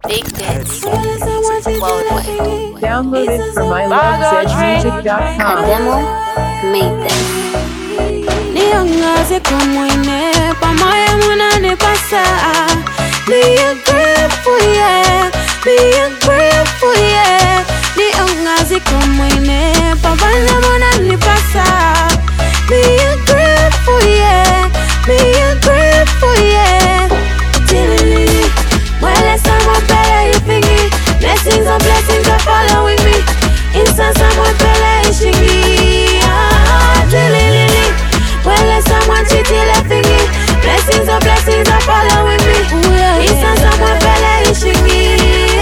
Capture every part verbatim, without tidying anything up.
Big Bits Worldwide. Downloaded from I love zed music dot com. Demo made this. Niangaze kumwine pamoja munane pasa. Be a grateful yeah, be a grateful yeah. Niangaze kumwine pamoja munane pasa. Be a grateful yeah, be a grateful yeah. Tilly, well someone better you thingy. Blessings on blessings are following me. Inside someone better you shingy. Ah, tilly. Well, someone cheating laughing me. Blessings or blessings are following me. Inside someone fella ishing me.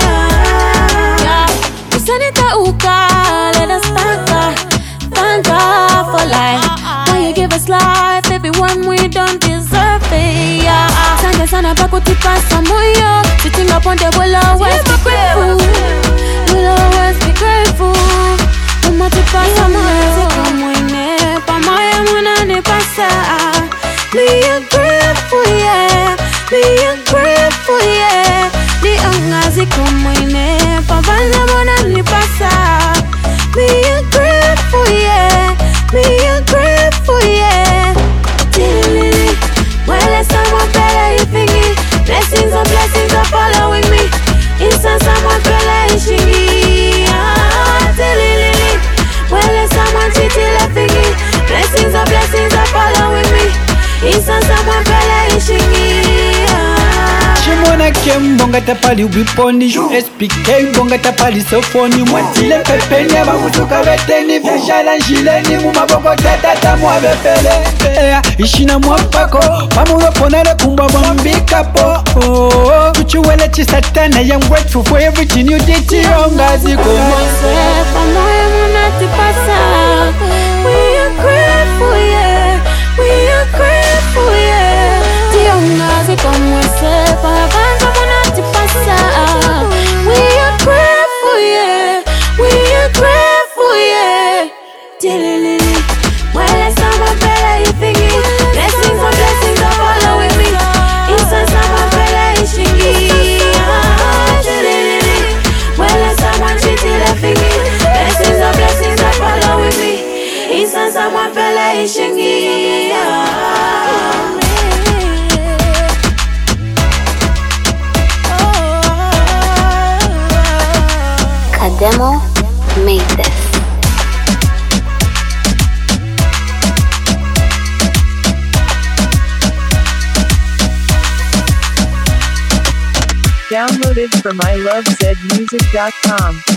Usanita uka, let us thank God, thank God for life. When you give us life, everyone we don't deserve it. Sanga sana pakutipa samoyo. Sitting up on the will always be grateful. Will always be grateful. Umatipa samoyo. Pamoja munane pasa. Be a grateful yeah, be a grateful yeah. Niangaze kumwine pamoja munane pasa. Be a grateful yeah, be a grateful yeah. Tilly, well someone better you thingy. Blessings on blessings are following me. Inside someone better you shingy. Ah, tilly, well someone cheating laughing me. Blessings or blessings are following me. Inside someone fella ishing me. Shimona kem bonga tapali wiponi U S P K bonga tapali sofoni mwatile pepenya bakutuka beteni Veshala njileni mumaboko tatata mwabepele Ea ishina mwapako Pamuyo ponere kumba mwambika po Kuchuwele chisatana I'm grateful for everything you did to yongazi komo Pamoja munati pasa. We are grateful yeah, we are grateful yeah. Tiongaze como ese papanza munati pasa. We are grateful yeah, we are grateful yeah. Tilly, well someone better you thingy. Blessings on blessings are following me. Inside someone better you shingy. Tilly, well someone cheating laughing me. Blessings on blessings are following me. Inside someone better you shingy. Kademo made this. Downloaded from I love zed music dot com.